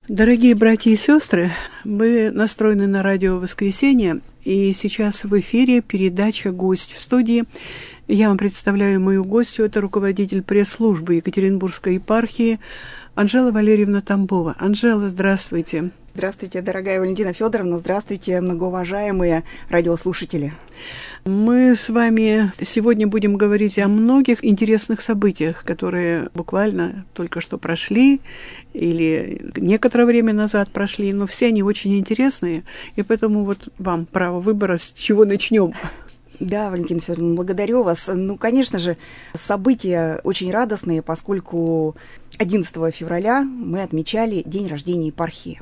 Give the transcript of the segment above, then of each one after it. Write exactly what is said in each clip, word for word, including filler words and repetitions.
Дорогие братья и сестры, мы настроены на радио «Воскресенье», и сейчас в эфире передача «Гость» в студии. Я вам представляю мою гостью, это руководитель пресс-службы Екатеринбургской епархии Анжела Валерьевна Тамбова. Анжела, здравствуйте. Здравствуйте, дорогая Валентина Федоровна, здравствуйте, многоуважаемые радиослушатели. Мы с вами сегодня будем говорить о многих интересных событиях, которые буквально только что прошли или некоторое время назад прошли, но все они очень интересные, и поэтому вот вам право выбора, с чего начнем. Да, Валентина Федоровна, благодарю вас. Ну, конечно же, события очень радостные, поскольку одиннадцатого февраля мы отмечали день рождения епархии.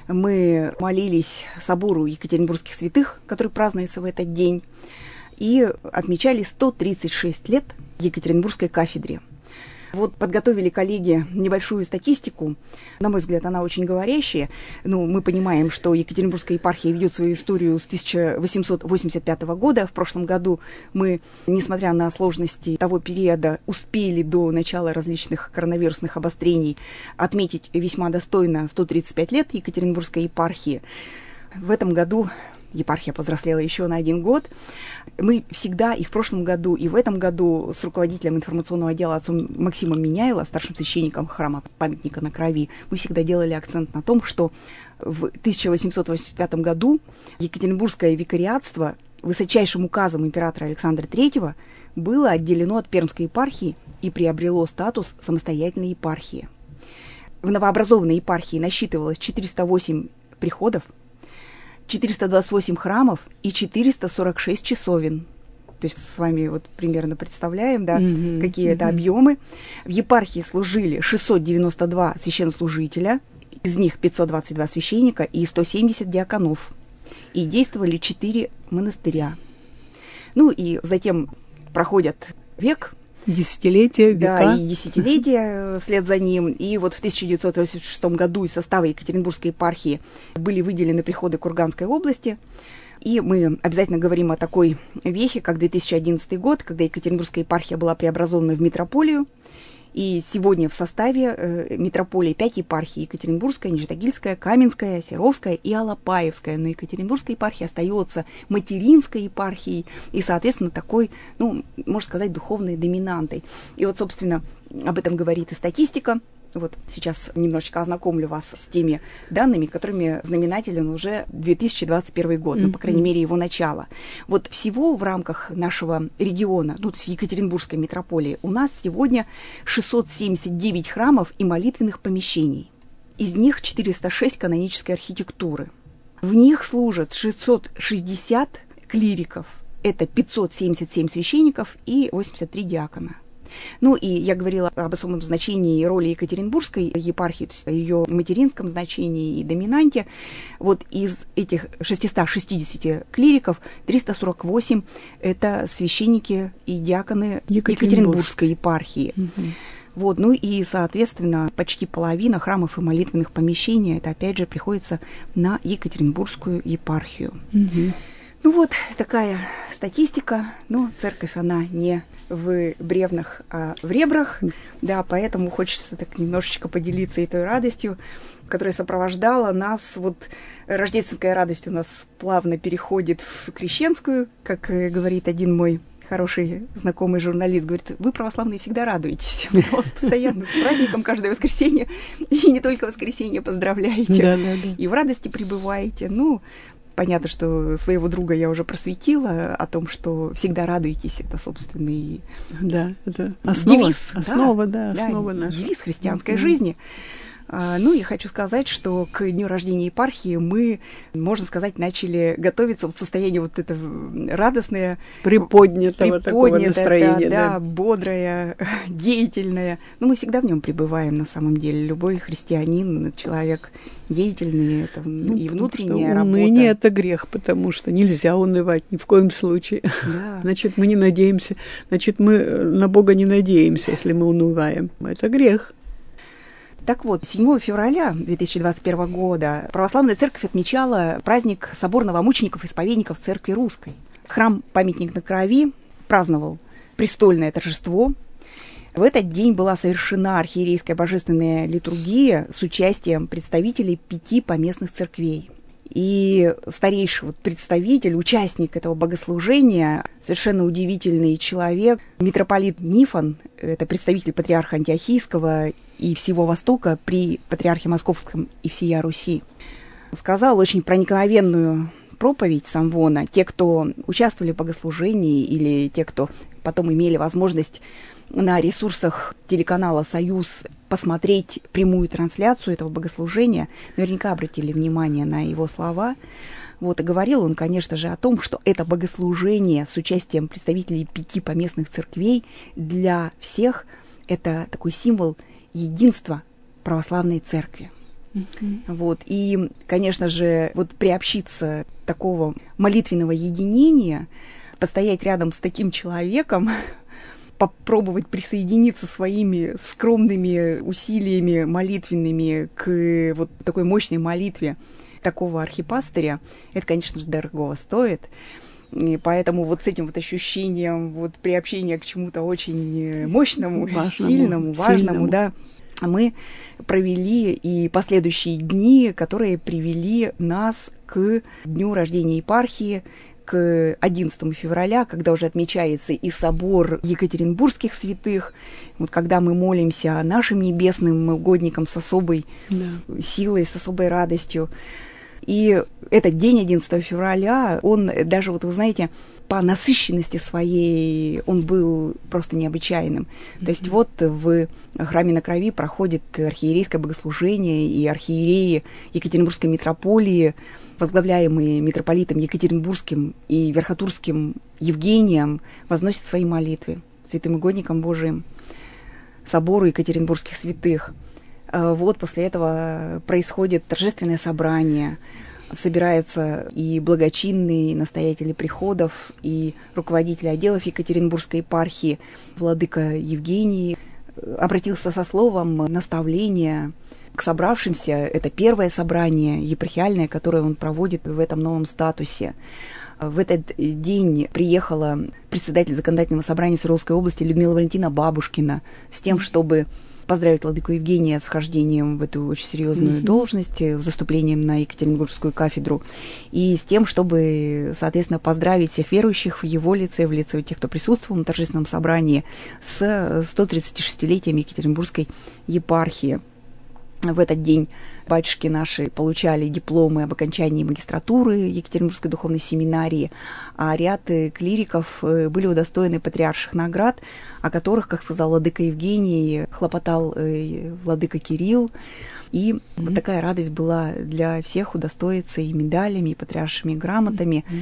Мы молились собору Екатеринбургских святых, который празднуется в этот день, и отмечали сто тридцать шесть лет Екатеринбургской кафедре. Вот подготовили коллеги небольшую статистику. На мой взгляд, она очень говорящая. Ну, мы понимаем, что Екатеринбургская епархия ведет свою историю с тысяча восемьсот восемьдесят пятого года. В прошлом году мы, несмотря на сложности того периода, успели до начала различных коронавирусных обострений отметить весьма достойно сто тридцать пять лет Екатеринбургской епархии. В этом году епархия повзрослела еще на один год. Мы всегда и в прошлом году, и в этом году с руководителем информационного отдела отцом Максимом Меняйло, старшим священником храма Памятника на Крови, мы всегда делали акцент на том, что в тысяча восемьсот восемьдесят пятом году Екатеринбургское викариатство высочайшим указом императора Александра третьего было отделено от Пермской епархии и приобрело статус самостоятельной епархии. В новообразованной епархии насчитывалось четыреста восемь приходов, четыреста двадцать восемь храмов и четыреста сорок шесть часовен. То есть с вами вот примерно представляем, да, mm-hmm. какие mm-hmm. это объемы. В епархии служили шестьсот девяносто два священнослужителя, из них пятьсот двадцать два священника и сто семьдесят диаконов. И действовали четыре монастыря. Ну и затем проходят век, Десятилетия, века. Да, и десятилетия вслед за ним. И вот в тысяча девятьсот восемьдесят шестом году из состава Екатеринбургской епархии были выделены приходы Курганской области. И мы обязательно говорим о такой вехе, как две тысячи одиннадцатый год, когда Екатеринбургская епархия была преобразована в митрополию. И сегодня в составе э, митрополии пять епархий: Екатеринбургская, Нижнетагильская, Каменская, Серовская и Алапаевская. Но Екатеринбургская епархия остается материнской епархией и, соответственно, такой, ну, можно сказать, духовной доминантой. И вот, собственно, об этом говорит и статистика. Вот сейчас немножечко ознакомлю вас с теми данными, которыми знаменателен уже две тысячи двадцать первый год, mm-hmm. ну, по крайней мере, его начало. Вот всего в рамках нашего региона, ну, то есть Екатеринбургской митрополии, у нас сегодня шестьсот семьдесят девять храмов и молитвенных помещений. Из них четыреста шесть канонической архитектуры. В них служат шестьсот шестьдесят клириков, это пятьсот семьдесят семь священников и восемьдесят три диакона. Ну и я говорила об особом значении и роли Екатеринбургской епархии, то есть о ее материнском значении и доминанте. Вот из этих шестисот шестидесяти клириков триста сорок восемь это священники и диаконы Екатеринбургской епархии. Угу. Вот, ну и, соответственно, почти половина храмов и молитвенных помещений, это опять же приходится на Екатеринбургскую епархию. Угу. Ну вот такая статистика, но церковь, она не в бревнах, а в ребрах, да, поэтому хочется так немножечко поделиться и той радостью, которая сопровождала нас. Вот рождественская радость у нас плавно переходит в крещенскую, как говорит один мой хороший знакомый журналист, говорит: вы, православные, всегда радуетесь. Мы вас постоянно с праздником каждое воскресенье, и не только воскресенье поздравляете, да, да, да. и в радости пребываете. Ну, понятно, что своего друга я уже просветила о том, что всегда радуйтесь, это собственный да, это основа, девиз. Основа, да, да, основа да, наша. Девиз христианской mm-hmm. жизни. Ну и хочу сказать, что к дню рождения епархии мы, можно сказать, начали готовиться в состоянии вот этого радостное, приподнятого такого настроения. Да, да, бодрое, деятельное. Но мы всегда в нем пребываем на самом деле. Любой христианин, человек деятельный, это ну, и внутренняя работа. Уныние – это грех, потому что нельзя унывать ни в коем случае. Да. Значит, мы не надеемся, значит, мы на Бога не надеемся, если мы унываем. Это грех. Так вот, седьмого февраля две тысячи двадцать первого года Православная Церковь отмечала праздник собор новомучеников-исповедников Церкви Русской. Храм Памятник на Крови праздновал престольное торжество. В этот день была совершена архиерейская божественная литургия с участием представителей пяти поместных церквей. И старейший вот представитель, участник этого богослужения, совершенно удивительный человек, митрополит Нифон, это представитель патриарха Антиохийского и всего Востока при патриархе Московском и всея Руси, сказал очень проникновенную проповедь Самвона. Те, кто участвовали в богослужении, или те, кто потом имели возможность на ресурсах телеканала «Союз» посмотреть прямую трансляцию этого богослужения, наверняка обратили внимание на его слова. Вот, и говорил он, конечно же, о том, что это богослужение с участием представителей пяти поместных церквей для всех – это такой символ единства православной церкви. Mm-hmm. Вот, и, конечно же, вот приобщиться такого молитвенного единения, постоять рядом с таким человеком, попробовать присоединиться своими скромными усилиями молитвенными к вот такой мощной молитве такого архипастыря, это, конечно же, дорого стоит. И поэтому вот с этим вот ощущением вот приобщения к чему-то очень мощному, важному, сильному, важному, сильному. Да, мы провели и последующие дни, которые привели нас к дню рождения епархии, к одиннадцатому февраля, когда уже отмечается и собор екатеринбургских святых, вот когда мы молимся нашим небесным угодникам с особой да. силой, с особой радостью. И этот день, одиннадцатого февраля, он даже, вот вы знаете, по насыщенности своей, он был просто необычайным. Mm-hmm. То есть вот в храме на Крови проходит архиерейское богослужение, и архиереи Екатеринбургской митрополии, возглавляемые митрополитом Екатеринбургским и Верхотурским Евгением, возносят свои молитвы святым угодникам Божиим, собору Екатеринбургских святых. Вот после этого происходит торжественное собрание, собираются и благочинные настоятели приходов, и руководители отделов Екатеринбургской епархии. Владыка Евгений обратился со словом наставления к собравшимся. Это первое собрание епархиальное, которое он проводит в этом новом статусе. В этот день приехала председатель законодательного собрания Свердловской области Людмила Валентина Бабушкина с тем, чтобы поздравить владыку Евгения с вхождением в эту очень серьезную mm-hmm. должность, с заступлением на Екатеринбургскую кафедру, и с тем, чтобы, соответственно, поздравить всех верующих в его лице, в лице тех, кто присутствовал на торжественном собрании, с сто тридцатишестилетием Екатеринбургской епархии. В этот день батюшки наши получали дипломы об окончании магистратуры Екатеринбургской духовной семинарии, а ряд клириков были удостоены патриарших наград, о которых, как сказал владыка Евгений, хлопотал владыка Кирилл. И mm-hmm. вот такая радость была для всех удостоиться и медалями, и патриаршими грамотами. Mm-hmm.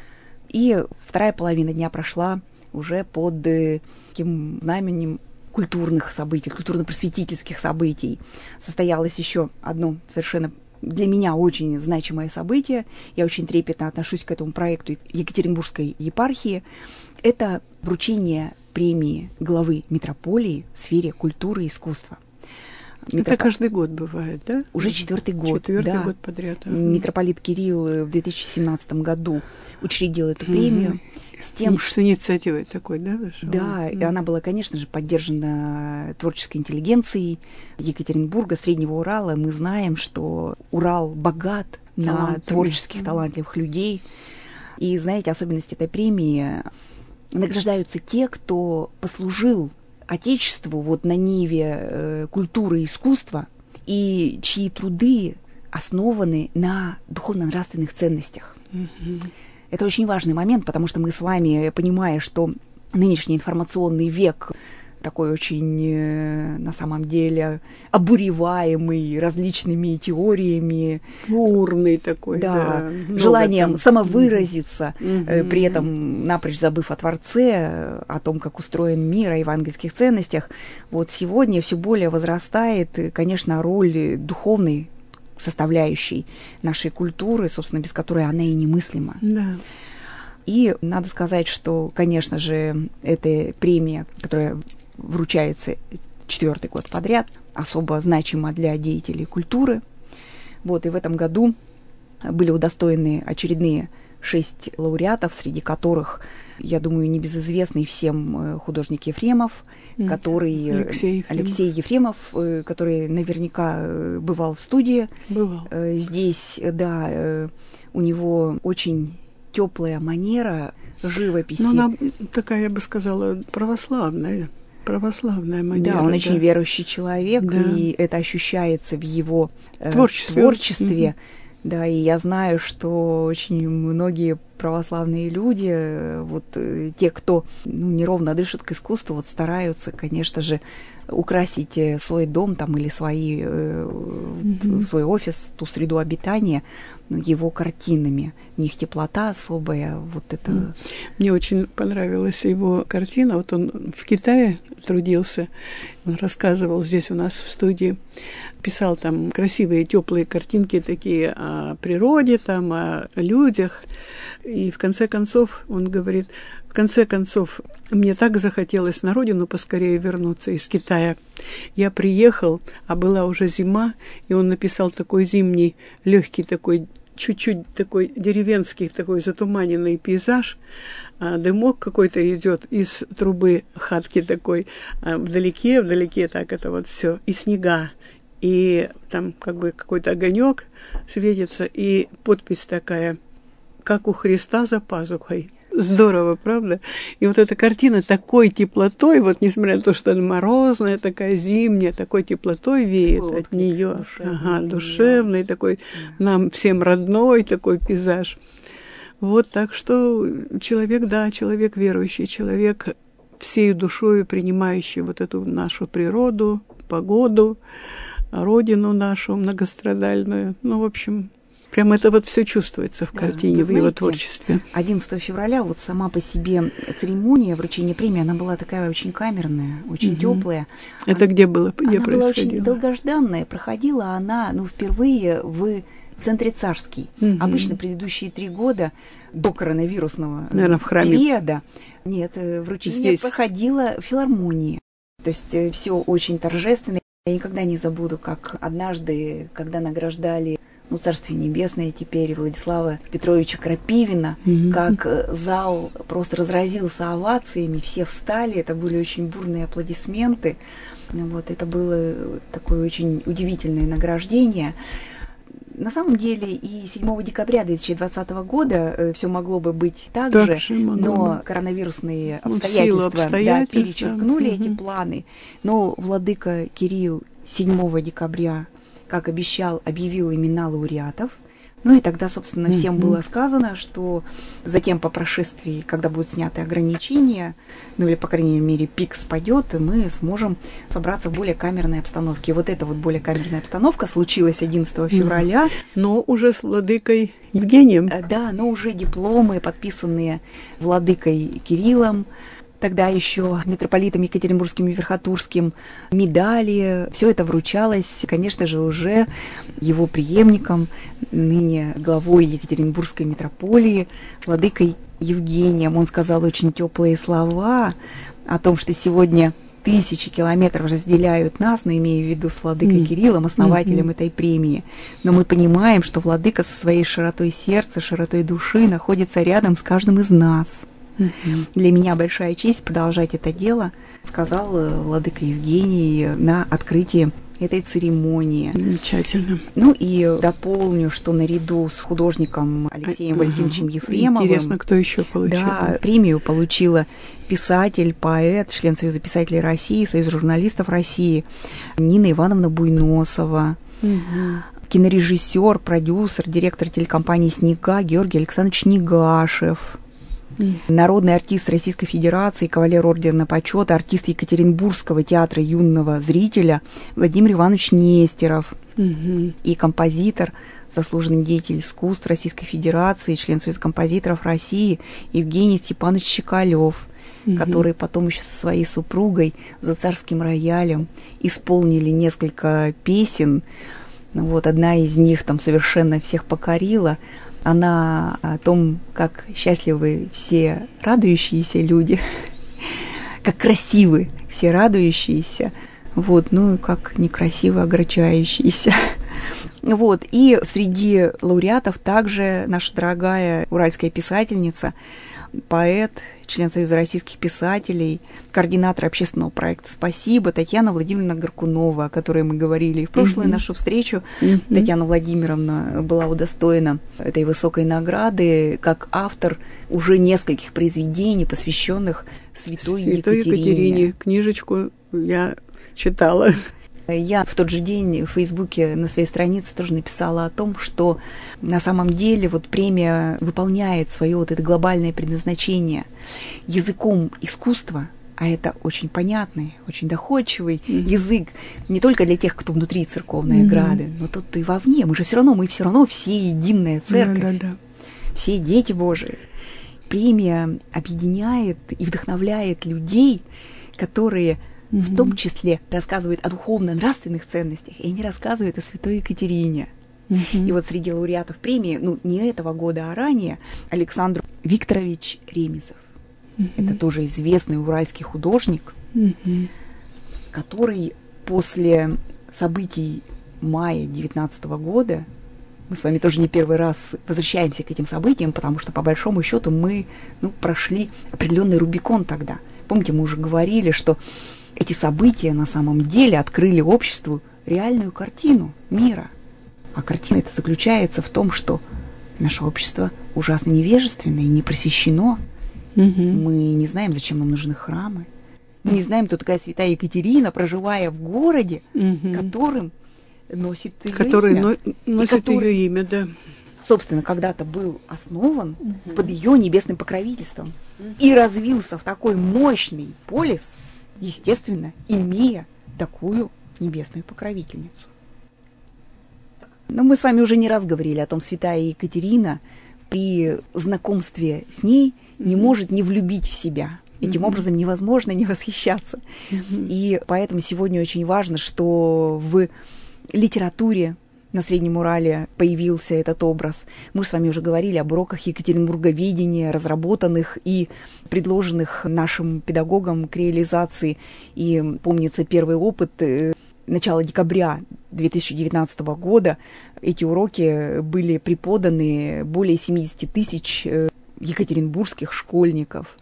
И вторая половина дня прошла уже под таким знаменем культурных событий, культурно-просветительских событий. Состоялось еще одно совершенно для меня очень значимое событие. Я очень трепетно отношусь к этому проекту Екатеринбургской епархии. Это вручение премии главы митрополии в сфере культуры и искусства. Митроп... Это каждый год бывает, да? Уже четвертый год. Четвертый да. год подряд. Ага. Митрополит Кирилл в две тысячи семнадцатом году учредил эту премию. Угу. С тем, что инициативой такой, да, вышла? Да, mm. и она была, конечно же, поддержана творческой интеллигенцией Екатеринбурга, Среднего Урала. Мы знаем, что Урал богат на творческих, талантливых людей. И, знаете, особенность этой премии — награждаются те, кто послужил Отечеству вот на ниве э, культуры и искусства, и чьи труды основаны на духовно-нравственных ценностях. Mm-hmm. Это очень важный момент, потому что мы с вами, понимая, что нынешний информационный век такой очень, на самом деле, обуреваемый различными теориями. Бурный такой, да. да. Желанием там... самовыразиться, mm-hmm. при этом напрочь забыв о Творце, о том, как устроен мир, о евангельских ценностях. Вот сегодня все более возрастает, конечно, роль духовной составляющей нашей культуры, собственно, без которой она и немыслима. Да. И надо сказать, что, конечно же, эта премия, которая вручается четвертый год подряд, особо значима для деятелей культуры. Вот, и в этом году были удостоены очередные шесть лауреатов, среди которых, я думаю, небезызвестный всем художник Ефремов, mm. который, Алексей Ефремов. Алексей Ефремов, который наверняка бывал в студии. Бывал. Здесь, да, у него очень теплая манера живописи. Ну, она такая, я бы сказала, православная. Православная манера. Да, он да. очень верующий человек, да. и это ощущается в его э, творчестве. творчестве. Mm-hmm. Да, и я знаю, что очень многие православные люди, вот э, те, кто ну, неровно дышит к искусству, вот стараются, конечно же, украсить свой дом там или свои, э, mm-hmm. свой офис, ту среду обитания его картинами. У них теплота особая. Вот это... Мне очень понравилась его картина. Вот он в Китае трудился, он рассказывал здесь у нас в студии, писал там красивые, теплые картинки такие о природе, там, о людях. И в конце концов он говорит, в конце концов, мне так захотелось на родину поскорее вернуться из Китая. Я приехал, а была уже зима, и он написал такой зимний, легкий такой, чуть-чуть такой деревенский, такой затуманенный пейзаж. А дымок какой-то идет из трубы хатки такой, а вдалеке, вдалеке так это вот все, и снега, и там как бы какой-то огонек светится, и подпись такая, как у Христа за пазухой. Здорово, правда? И вот эта картина такой теплотой, вот несмотря на то, что она морозная, такая зимняя, такой теплотой веет вот, от нее. Душевный, ага, душевный такой, да. Нам всем родной такой пейзаж. Вот так что человек, да, человек верующий, человек всей душою принимающий вот эту нашу природу, погоду, родину нашу многострадальную. Ну, в общем... Прям это вот все чувствуется в картине, да, в знаете, его творчестве. одиннадцатого февраля вот сама по себе церемония вручения премии, она была такая очень камерная, очень угу. теплая. Это она, где было? Где она была очень долгожданная. Проходила она, ну, впервые в Центре Царский. Угу. Обычно предыдущие три года до коронавирусного Наверное, в храме. периода нет, вручение Здесь. проходило в филармонии. То есть все очень торжественно. Я никогда не забуду, как однажды, когда награждали ну, Царствие Небесное теперь, Владислава Петровича Крапивина, mm-hmm. как зал просто разразился овациями, все встали, это были очень бурные аплодисменты. Вот, это было такое очень удивительное награждение. На самом деле и седьмого декабря две тысячи двадцатого года все могло бы быть так, так же, но быть. коронавирусные обстоятельства, ну, обстоятельств, да, перечеркнули да. эти угу. планы. Но владыка Кирилл седьмого декабря, как обещал, объявил имена лауреатов. Ну и тогда, собственно, всем mm-hmm. было сказано, что затем по прошествии, когда будут сняты ограничения, ну или, по крайней мере, пик спадет, и мы сможем собраться в более камерной обстановке. И вот эта вот более камерная обстановка случилась одиннадцатого февраля. Но уже с владыкой Евгением. Да, но уже дипломы, подписанные владыкой Кириллом, тогда еще митрополитом Екатеринбургским и Верхотурским, медали, все это вручалось, конечно же, уже его преемником, ныне главой Екатеринбургской митрополии, владыкой Евгением. Он сказал очень теплые слова о том, что сегодня тысячи километров разделяют нас, но имея в виду с владыкой mm. Кириллом, основателем mm-hmm. этой премии. Но мы понимаем, что владыка со своей широтой сердца, широтой души находится рядом с каждым из нас. Mm-hmm. Для меня большая честь продолжать это дело, сказал владыка Евгений на открытии этой церемонии. Замечательно. Ну и дополню, что наряду с художником Алексеем а, Валентиновичем Ефремовым... Интересно, кто еще получил? Да, премию получила писатель, поэт, член Союза писателей России, Союза журналистов России Нина Ивановна Буйносова. Угу. Кинорежиссер, продюсер, директор телекомпании «Снега» Георгий Александрович Негашев. Mm. Народный артист Российской Федерации, кавалер ордена почета, артист Екатеринбургского театра юного зрителя Владимир Иванович Нестеров mm-hmm. и композитор, заслуженный деятель искусств Российской Федерации, член Союза композиторов России Евгений Степанович Щекалев, mm-hmm. который потом еще со своей супругой за царским роялем исполнили несколько песен. Вот одна из них там совершенно всех покорила. Она о том, как счастливы все радующиеся люди, как красивы все радующиеся, вот, ну и как некрасиво огорчающиеся. Вот. И среди лауреатов также наша дорогая уральская писательница, поэт, член Союза российских писателей, координатор общественного проекта «Спасибо» Татьяна Владимировна Горкунова, о которой мы говорили в прошлую mm-hmm. нашу встречу. Mm-hmm. Татьяна Владимировна была удостоена этой высокой награды как автор уже нескольких произведений, посвященных святой, святой Екатерине. Екатерине. Книжечку я читала. Я в тот же день в Фейсбуке на своей странице тоже написала о том, что на самом деле вот премия выполняет свое вот это глобальное предназначение языком искусства, а это очень понятный, очень доходчивый mm-hmm. язык не только для тех, кто внутри церковной mm-hmm. ограды, но тот, кто и вовне. Мы же все равно, мы все равно все единая церковь, да, да, да. все дети Божии. Премия объединяет и вдохновляет людей, которые Mm-hmm. в том числе рассказывают о духовно-нравственных ценностях, и они рассказывают о святой Екатерине. Mm-hmm. И вот среди лауреатов премии, ну, не этого года, а ранее, Александр Викторович Ремезов. Mm-hmm. Это тоже известный уральский художник, mm-hmm. который после событий мая девятнадцатого года, мы с вами тоже не первый раз возвращаемся к этим событиям, потому что, по большому счету, мы ну, прошли определенный Рубикон тогда. Помните, мы уже говорили, что эти события на самом деле открыли обществу реальную картину мира. А картина эта заключается в том, что наше общество ужасно невежественно и не просвещено. Угу. Мы не знаем, зачем нам нужны храмы. Мы не знаем, кто такая святая Екатерина, проживая в городе, угу. которым носит ее который имя. Но, носит который, ее имя, да. Собственно, когда-то был основан угу. под ее небесным покровительством угу. и развился в такой мощный полис, естественно, имея такую небесную покровительницу. Но мы с вами уже не раз говорили о том, святая Екатерина при знакомстве с ней не может не влюбить в себя. Этим mm-hmm. образом невозможно не восхищаться. Mm-hmm. И поэтому сегодня очень важно, что в литературе на Среднем Урале появился этот образ. Мы с вами уже говорили об уроках Екатеринбурговедения, разработанных и предложенных нашим педагогам к реализации. И помнится первый опыт начала декабря две тысячи девятнадцатого года. Эти уроки были преподаны более семьдесят тысяч екатеринбургских школьников.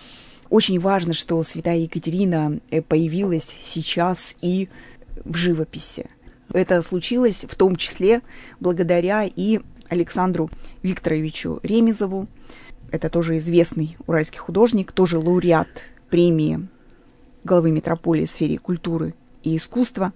Очень важно, что святая Екатерина появилась сейчас и в живописи. Это случилось в том числе благодаря и Александру Викторовичу Ремезову. Это тоже известный уральский художник, тоже лауреат премии главы метрополии в сфере культуры и искусства.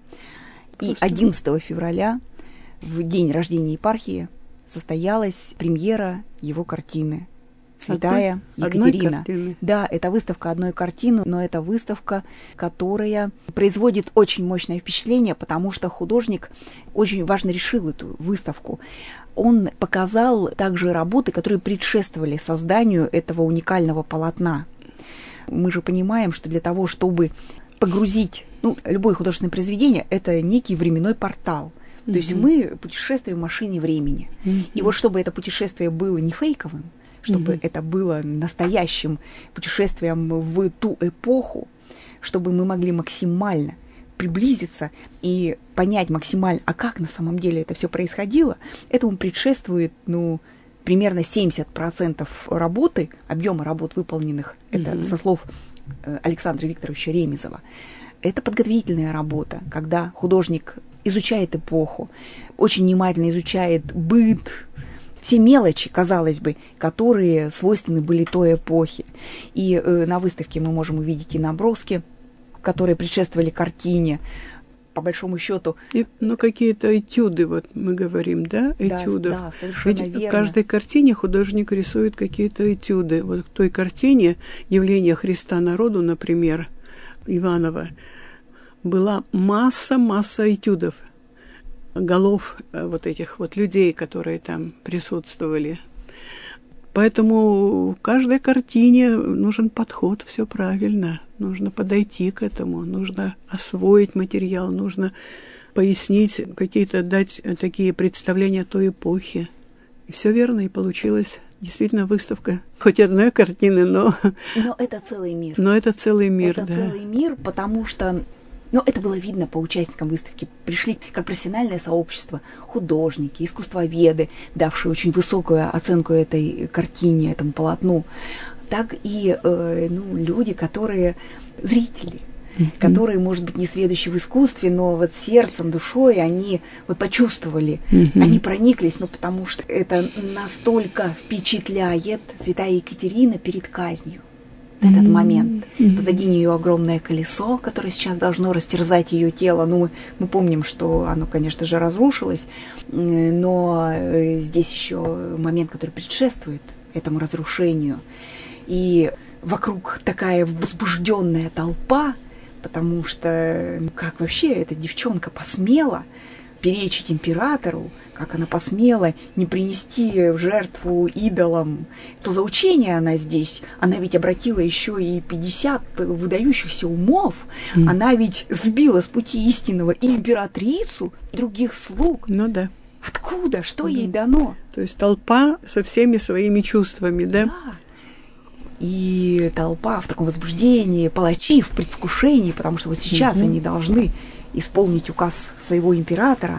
И одиннадцатого февраля, в день рождения епархии, состоялась премьера его картины «Святая одной, Екатерина». Одной да, это выставка одной картины, но это выставка, которая производит очень мощное впечатление, потому что художник очень важно решил эту выставку. Он показал также работы, которые предшествовали созданию этого уникального полотна. Мы же понимаем, что для того, чтобы погрузить ну, любое художественное произведение, это некий временной портал. Mm-hmm. То есть мы путешествуем в машине времени. Mm-hmm. И вот чтобы это путешествие было не фейковым, чтобы mm-hmm. это было настоящим путешествием в ту эпоху, чтобы мы могли максимально приблизиться и понять максимально, а как на самом деле это все происходило, этому предшествует, ну, примерно семьдесят процентов работы, объема работ выполненных, mm-hmm. это со слов Александра Викторовича Ремезова, это подготовительная работа, когда художник изучает эпоху, очень внимательно изучает быт, все мелочи, казалось бы, которые свойственны были той эпохе. И э, на выставке мы можем увидеть и наброски, которые предшествовали картине, по большому счету. И, ну, какие-то этюды, вот мы говорим, да, этюдов. Да, да, совершенно Ведь верно. В каждой картине художник рисует какие-то этюды. Вот в той картине «Явление Христа народу», например, Иванова, была масса-масса этюдов, голов вот этих вот людей, которые там присутствовали. Поэтому в каждой картине нужен подход, все правильно. Нужно подойти к этому, нужно освоить материал, нужно пояснить, какие-то дать такие представления той эпохи. И все верно, и получилось действительно выставка. Хоть одной картины, но... Но это целый мир. Но это целый мир, это да. целый мир, потому что Но это было видно по участникам выставки. Пришли как профессиональное сообщество, художники, искусствоведы, давшие очень высокую оценку этой картине, этому полотну, так и э, ну, люди, которые зрители, mm-hmm. которые, может быть, не сведущие в искусстве, но вот сердцем, душой они вот почувствовали, mm-hmm. они прониклись, ну, потому что это настолько впечатляет святая Екатерина перед казнью. Этот mm-hmm. момент. Mm-hmm. Позади нее огромное колесо, которое сейчас должно растерзать ее тело. Ну, мы, мы помним, что оно, конечно же, разрушилось, но здесь еще момент, который предшествует этому разрушению. И вокруг такая возбужденная толпа, потому что ну, как вообще эта девчонка посмела перечить императору, как она посмела не принести в жертву идолам. То за учение она здесь, она ведь обратила еще и пятьдесят выдающихся умов, mm. она ведь сбила с пути истинного и императрицу, и других слуг. Ну да. Откуда? Что mm. ей дано? То есть толпа со всеми своими чувствами, да? Да. И толпа в таком возбуждении, палачи в предвкушении, потому что вот сейчас mm-hmm. они должны исполнить указ своего императора.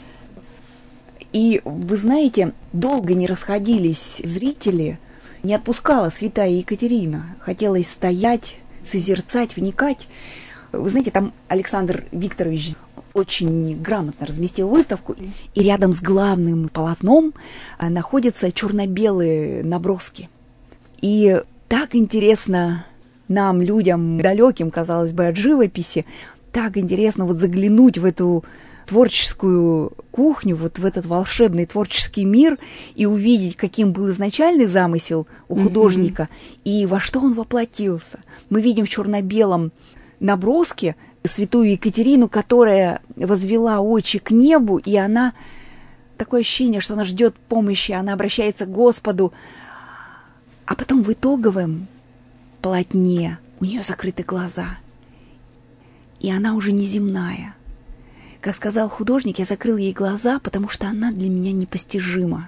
И, вы знаете, долго не расходились зрители, не отпускала святая Екатерина. Хотелось стоять, созерцать, вникать. Вы знаете, там Александр Викторович очень грамотно разместил выставку, и рядом с главным полотном находятся черно-белые наброски. И так интересно нам, людям далеким, казалось бы, от живописи, так интересно вот заглянуть в эту творческую кухню, вот в этот волшебный творческий мир и увидеть, каким был изначальный замысел у художника mm-hmm. и во что он воплотился. Мы видим в черно-белом наброске святую Екатерину, которая возвела очи к небу, и она, такое ощущение, что она ждет помощи, она обращается к Господу. А потом в итоговом полотне у нее закрыты глаза, и она уже неземная. Как сказал художник, я закрыл ей глаза, потому что она для меня непостижима.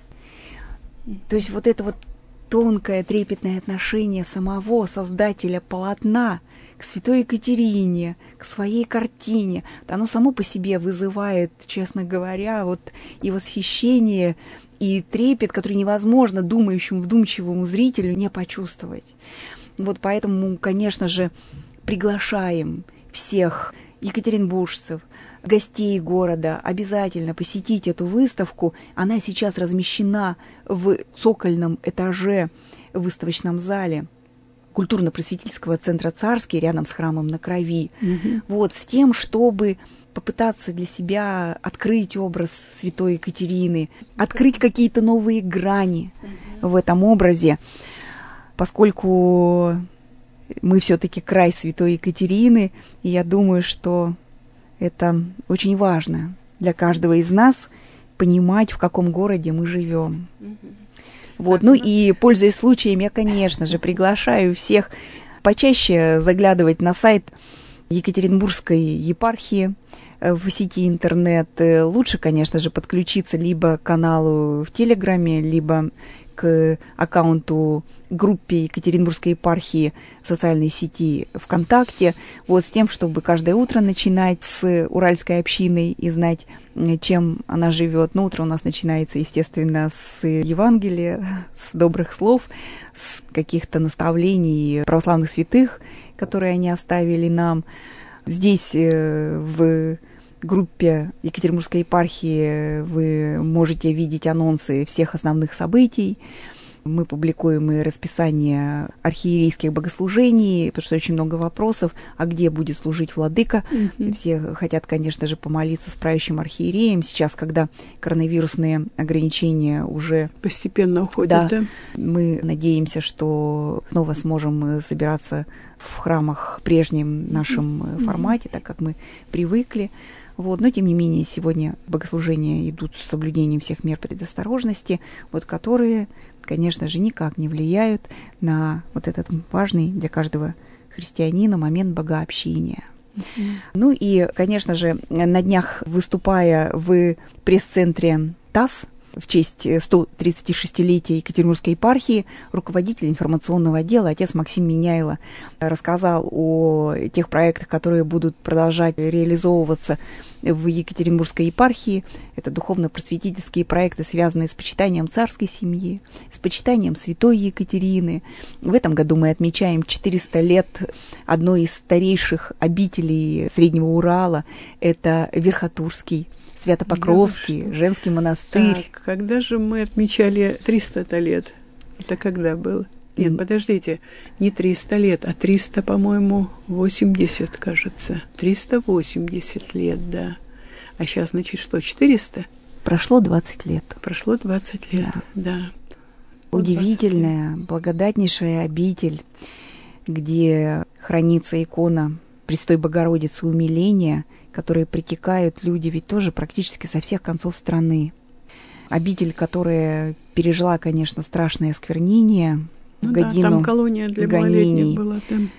То есть вот это вот тонкое, трепетное отношение самого создателя полотна к святой Екатерине, к своей картине, оно само по себе вызывает, честно говоря, вот и восхищение, и трепет, который невозможно думающему, вдумчивому зрителю не почувствовать. Вот поэтому, конечно же, приглашаем всех екатеринбуржцев, гостей города обязательно посетить эту выставку. Она сейчас размещена в цокольном этаже в выставочном зале культурно-просветительского центра «Царский» рядом с храмом на Крови. Mm-hmm. Вот, с тем, чтобы попытаться для себя открыть образ святой Екатерины, открыть какие-то новые грани mm-hmm. в этом образе, поскольку мы все-таки край святой Екатерины, и я думаю, что это очень важно для каждого из нас понимать, в каком городе мы живем. Mm-hmm. Вот, ну и, пользуясь случаем, я, конечно же, приглашаю всех почаще заглядывать на сайт Екатеринбургской епархии в сети интернет. Лучше, конечно же, подключиться либо к каналу в Телеграме, либо к аккаунту группе Екатеринбургской епархии в социальной сети ВКонтакте, вот с тем, чтобы каждое утро начинать с уральской общиной и знать, чем она живет. Но утро у нас начинается, естественно, с Евангелия, с добрых слов, с каких-то наставлений православных святых, которые они оставили нам. Здесь в группе Екатеринбургской епархии вы можете видеть анонсы всех основных событий. Мы публикуем и расписание архиерейских богослужений, потому что очень много вопросов, а где будет служить владыка. Mm-hmm. Все хотят, конечно же, помолиться с правящим архиереем. Сейчас, когда коронавирусные ограничения уже постепенно уходят, да, да, мы надеемся, что снова сможем собираться в храмах в прежнем нашем mm-hmm. формате, так как мы привыкли. Вот, но, тем не менее, сегодня богослужения идут с соблюдением всех мер предосторожности, вот, которые, конечно же, никак не влияют на вот этот важный для каждого христианина момент богообщения. Mm-hmm. Ну и, конечно же, на днях, выступая в пресс-центре ТАСС, в честь сто тридцатишестилетия Екатеринбургской епархии руководитель информационного отдела отец Максим Меняйло рассказал о тех проектах, которые будут продолжать реализовываться в Екатеринбургской епархии. Это духовно-просветительские проекты, связанные с почитанием царской семьи, с почитанием святой Екатерины. В этом году мы отмечаем четыреста лет одной из старейших обителей Среднего Урала. Это Верхотурский, Свято-Покровский, да, женский монастырь. Так, когда же мы отмечали триста лет? Это когда было? Нет, подождите, не триста лет, а триста, по-моему, восемьдесят, кажется. триста восемьдесят лет, да. А сейчас, значит, что, четыреста? Прошло двадцать лет. Прошло двадцать лет, да. да. Удивительная, благодатнейшая обитель, где хранится икона Престой Богородицы Умиления, которые притекают люди ведь тоже практически со всех концов страны. Обитель, которая пережила, конечно, страшное осквернение, ну годину да, там колония для гонений. малолетних была.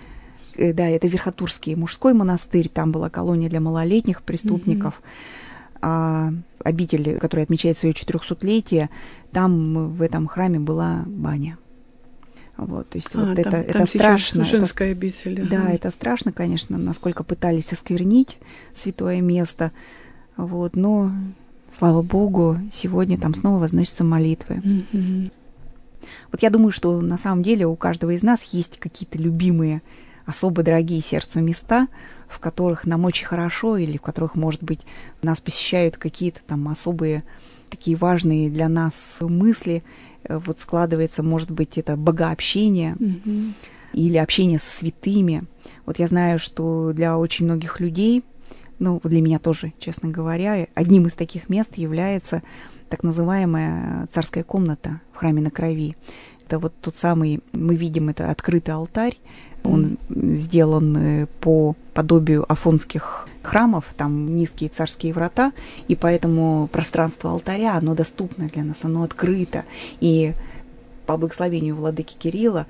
Да. Да, это Верхотурский мужской монастырь, там была колония для малолетних преступников. Mm-hmm. А обитель, которая отмечает свое четырехсотлетие, там в этом храме была баня. Вот, то есть а, вот там, это, там это страшно. Женская это, обитель. Да, ага. это страшно, конечно, насколько пытались осквернить святое место. Вот, но, слава Богу, сегодня там снова возносятся молитвы. Mm-hmm. Вот я думаю, что на самом деле у каждого из нас есть какие-то любимые, особо дорогие сердцу места, в которых нам очень хорошо, или в которых, может быть, нас посещают какие-то там особые, такие важные для нас мысли. Вот складывается, может быть, это богообщение mm-hmm. или общение со святыми. Вот я знаю, что для очень многих людей, ну, для меня тоже, честно говоря, одним из таких мест является так называемая царская комната в храме на Крови. Это вот тот самый, мы видим, это открытый алтарь, он mm-hmm. сделан по подобию афонских храмов, там низкие царские врата, и поэтому пространство алтаря, оно доступно для нас, оно открыто. И по благословению владыки Кирилла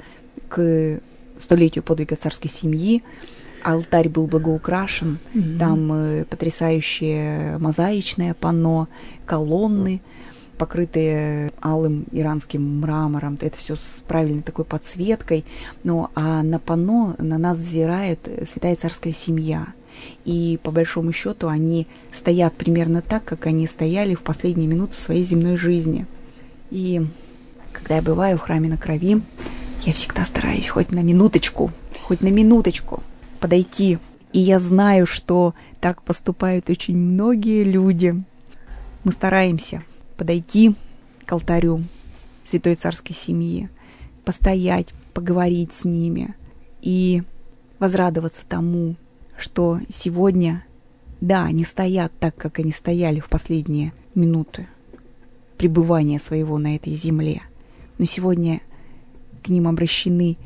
к столетию подвига царской семьи алтарь был благоукрашен, mm-hmm. там э, потрясающее мозаичное панно, колонны, покрытые алым иранским мрамором, это все с правильной такой подсветкой. Ну, а на панно на нас взирает святая царская семья. И по большому счету они стоят примерно так, как они стояли в последние минуты своей земной жизни. И когда я бываю в храме на Крови, я всегда стараюсь хоть на минуточку, хоть на минуточку подойти. И я знаю, что так поступают очень многие люди. Мы стараемся подойти к алтарю святой царской семьи, постоять, поговорить с ними и возрадоваться тому, что сегодня, да, они стоят так, как они стояли в последние минуты пребывания своего на этой земле, но сегодня к ним обращены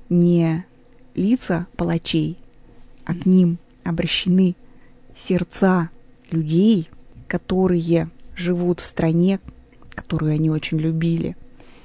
не лица палачей, а к ним обращены сердца людей, которые живут в стране, которую они очень любили.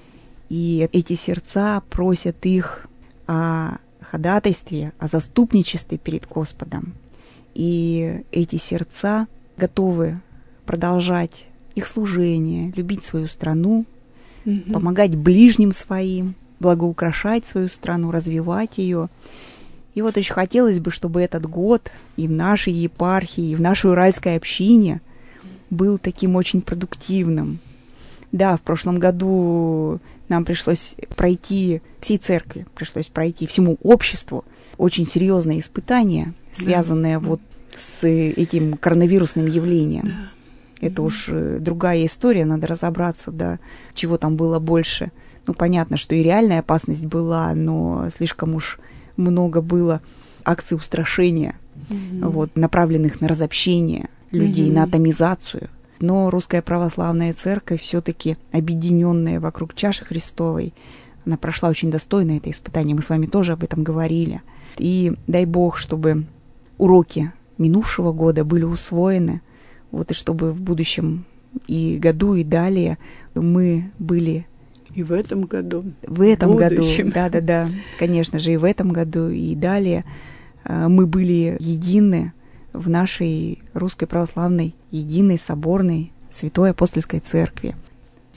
И эти сердца просят их о ходатайстве, о заступничестве перед Господом. И эти сердца готовы продолжать их служение, любить свою страну, mm-hmm. помогать ближним своим, благоукрашать свою страну, развивать ее. И вот очень хотелось бы, чтобы этот год и в нашей епархии, и в нашей уральской общине был таким очень продуктивным. Да, в прошлом году нам пришлось пройти, всей церкви пришлось пройти, всему обществу очень серьезные испытания, связанные да. вот с этим коронавирусным явлением. Да. Это mm-hmm. уж другая история, надо разобраться, да, чего там было больше. Ну, понятно, что и реальная опасность была, но слишком уж много было акций устрашения, mm-hmm. вот, направленных на разобщение людей, mm-hmm. на атомизацию. Но Русская Православная Церковь, все-таки объединенная вокруг чаши Христовой, она прошла очень достойно это испытание. Мы с вами тоже об этом говорили. И дай Бог, чтобы уроки минувшего года были усвоены, вот, и чтобы в будущем и году, и далее мы были... И в этом году. В этом году, да-да-да, конечно же, и в этом году, и далее мы были едины в нашей Русской Православной, единой, соборной, Святой Апостольской Церкви.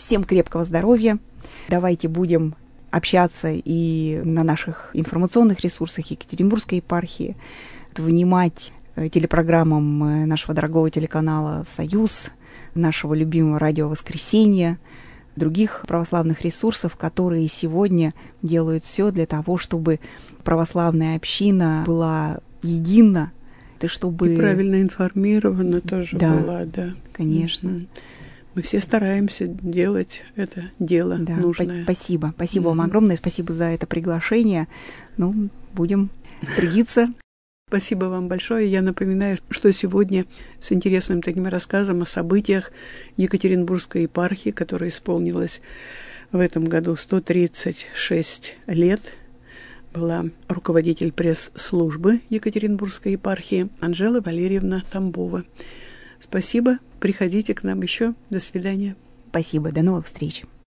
Всем крепкого здоровья. Давайте будем общаться и на наших информационных ресурсах Екатеринбургской епархии, внимать телепрограммам нашего дорогого телеканала «Союз», нашего любимого радио «Воскресенье», других православных ресурсов, которые сегодня делают все для того, чтобы православная община была едина, и чтобы... И правильно информирована тоже да, была, да. Конечно. Mm-hmm. Мы все стараемся делать это дело да, нужное. Спасибо. Спасибо Mm-hmm. вам огромное. Спасибо за это приглашение. Ну, будем трудиться. Спасибо вам большое. Я напоминаю, что сегодня с интересным таким рассказом о событиях Екатеринбургской епархии, которая исполнилась в этом году сто тридцать шесть лет, была руководитель пресс-службы Екатеринбургской епархии Анжела Валерьевна Тамбова. Спасибо. Приходите к нам еще. До свидания. Спасибо. До новых встреч.